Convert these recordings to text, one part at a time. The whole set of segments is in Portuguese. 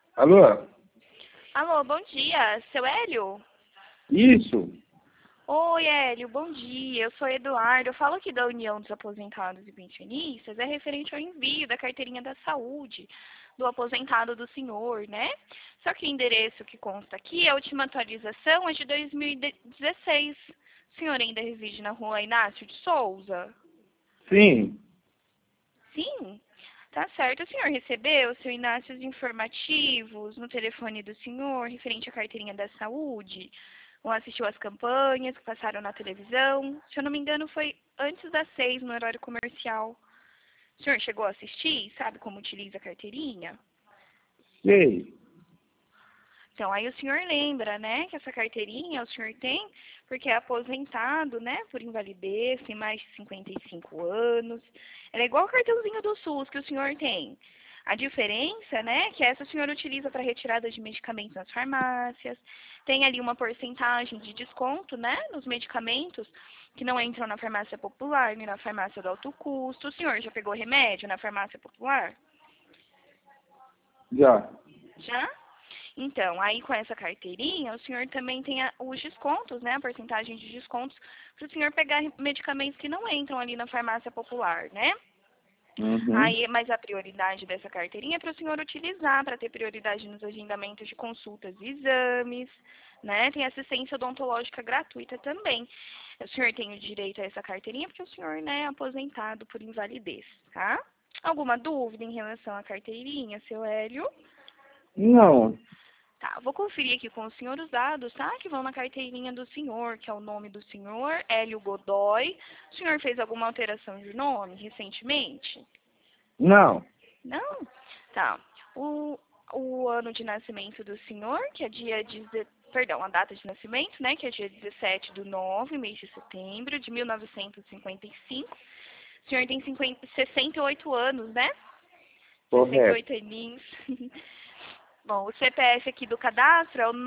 Alô? Alô, bom dia. Seu Hélio? Isso? Oi, Hélio, bom dia. Eu sou Eduardo. Eu falo aqui da União dos Aposentados e Pensionistas. É referente ao envio da carteirinha da saúde do aposentado do senhor, né? Só que o endereço que consta aqui, a última atualização é de 2016. O senhor ainda reside na rua Inácio de Souza? Sim. Sim? Tá certo. O senhor recebeu, seu Inácio, os informativos no telefone do senhor referente à carteirinha da saúde? Ou assistiu às campanhas que passaram na televisão? Se eu não me engano, foi antes das 6, no horário comercial. O senhor chegou a assistir? Sabe como utiliza a carteirinha? Sei. Então, aí o senhor lembra, né, que essa carteirinha o senhor tem porque é aposentado, né, por invalidez, tem mais de 55 anos. Ela é igual o cartãozinho do SUS que o senhor tem. A diferença, né, é que essa o senhor utiliza para retirada de medicamentos nas farmácias. Tem ali uma porcentagem de desconto, né, nos medicamentos que não entram na farmácia popular nem na farmácia do alto custo. O senhor já pegou remédio na farmácia popular? Já. Já? Então, aí com essa carteirinha, o senhor também tem os descontos, né? A porcentagem de descontos para o senhor pegar medicamentos que não entram ali na farmácia popular, né? Uhum. Aí, mas a prioridade dessa carteirinha é para o senhor utilizar, para ter prioridade nos agendamentos de consultas e exames, né? Tem assistência odontológica gratuita também. O senhor tem o direito a essa carteirinha porque o senhor, né, é aposentado por invalidez, tá? Alguma dúvida em relação à carteirinha, seu Hélio? Não. Tá, vou conferir aqui com o senhor os dados, tá? Que vão na carteirinha do senhor, que é o nome do senhor, Hélio Godoy. O senhor fez alguma alteração de nome recentemente? Não. Não? Tá. O ano de nascimento do senhor, que é perdão, a data de nascimento, né? Que é dia 17/9, mês de setembro de 1955. O senhor tem 68 anos, né? Correto. 68 aninhos. Bom, o CPF aqui do cadastro é o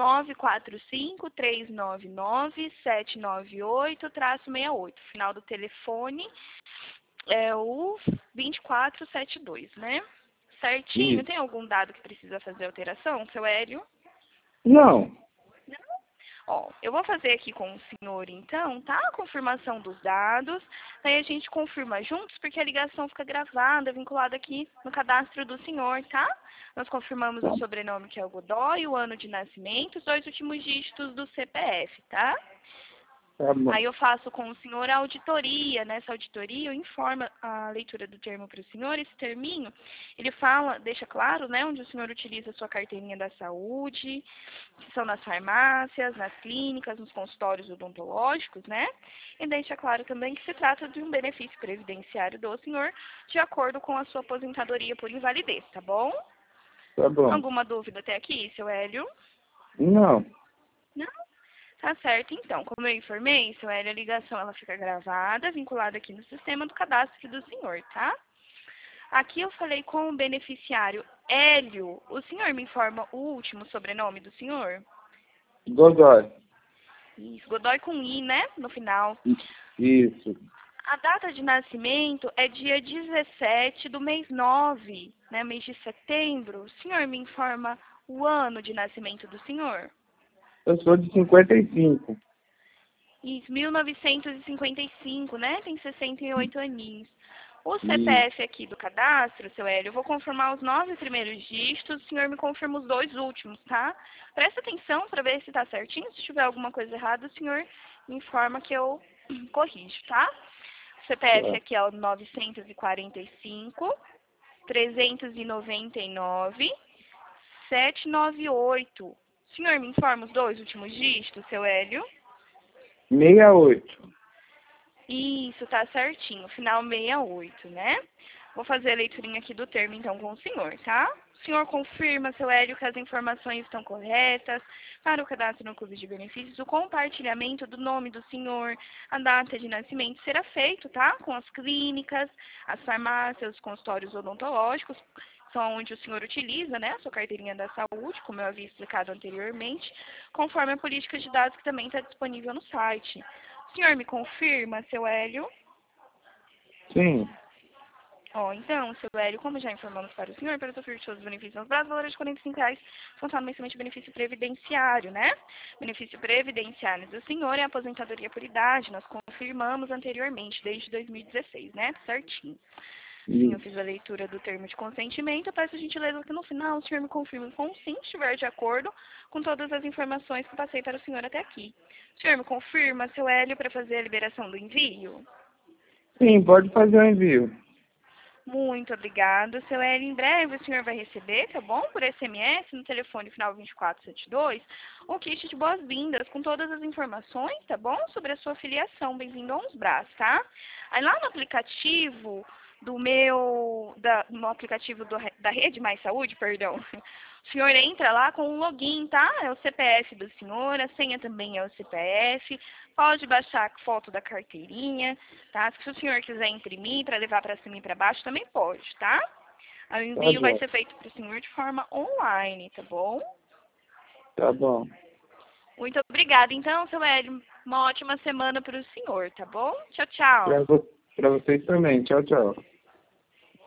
945-399-798-68. O final do telefone é o 2472, né? Certinho. Isso. Tem algum dado que precisa fazer alteração, seu Hélio? Não. Ó, eu vou fazer aqui com o senhor, então, tá? A confirmação dos dados. Aí a gente confirma juntos, porque a ligação fica gravada, vinculada aqui no cadastro do senhor, tá? Nós confirmamos o Tá, sobrenome, que é o Godoy, o ano de nascimento, os 2 últimos dígitos do CPF, tá? tá bom. Aí eu faço com o senhor a auditoria. Nessa auditoria eu informo a leitura do termo para o senhor. Esse terminho, ele fala, deixa claro, né, onde o senhor utiliza a sua carteirinha da saúde, que são nas farmácias, nas clínicas, nos consultórios odontológicos, né? E deixa claro também que se trata de um benefício previdenciário do senhor, de acordo com a sua aposentadoria por invalidez, tá bom? Tá bom. Alguma dúvida até aqui, seu Hélio? Não. Não? Tá certo, então. Como eu informei, seu Hélio, a ligação ela fica gravada, vinculada aqui no sistema do cadastro do senhor, tá? Aqui eu falei com o beneficiário Hélio. O senhor me informa o último sobrenome do senhor? Godoy. Isso, Godoy com I, né? No final. Isso. A data de nascimento é dia 17 do mês 9, né? Mês de setembro. O senhor me informa o ano de nascimento do senhor? Eu sou de 55. Isso, 1955, né? Tem 68 aninhos. O Isso. CPF aqui do cadastro, seu Hélio, eu vou confirmar os 9 primeiros dígitos, o senhor me confirma os 2 últimos, tá? Presta atenção para ver se tá certinho. Se tiver alguma coisa errada, o senhor me informa que eu corrijo, tá? O CPF Tá. aqui é o 945 399 798. O senhor me informa os 2 últimos dígitos, seu Hélio? 68. Isso, tá certinho. Final 68, né? Vou fazer a leiturinha aqui do termo, então, com o senhor, tá? O senhor confirma, seu Hélio, que as informações estão corretas para o cadastro no Clube de Benefícios. O compartilhamento do nome do senhor, a data de nascimento será feito, tá? Com as clínicas, as farmácias, os consultórios odontológicos, são onde o senhor utiliza, né, a sua carteirinha da saúde, como eu havia explicado anteriormente, conforme a política de dados que também está disponível no site. O senhor me confirma, seu Hélio? Sim. Ó, então, seu Hélio, como já informamos para o senhor, para usufruir de todos os benefícios nos braços, valores de R$ 45, contando mensalmente o benefício previdenciário, né? Benefício previdenciário do senhor é a aposentadoria por idade, nós confirmamos anteriormente, desde 2016, né? Certinho. Sim, eu Isso. fiz a leitura do termo de consentimento, eu peço gentileza que no final o senhor me confirme com sim, se estiver de acordo com todas as informações que eu passei para o senhor até aqui. O senhor me confirma, seu Hélio, para fazer a liberação do envio? Sim, pode fazer o envio. Muito obrigada, seu Hélio. Em breve o senhor vai receber, tá bom? Por SMS, no telefone final 2472, o kit de boas-vindas com todas as informações, tá bom? Sobre a sua filiação. Bem-vindo a Uns Brás, tá? Aí lá no aplicativo no aplicativo da Rede Mais Saúde, perdão, o senhor entra lá com o login, tá? É o CPF do senhor, a senha também é o CPF, pode baixar a foto da carteirinha, tá? Se o senhor quiser imprimir para levar para cima e para baixo, também pode, tá? O Tá envio vai bom. ser feito para o senhor de forma online, tá bom? Tá bom. Muito obrigada. Então, seu Hélio, uma ótima semana para o senhor, tá bom? Tchau, tchau. Pra vocês também. Tchau, tchau.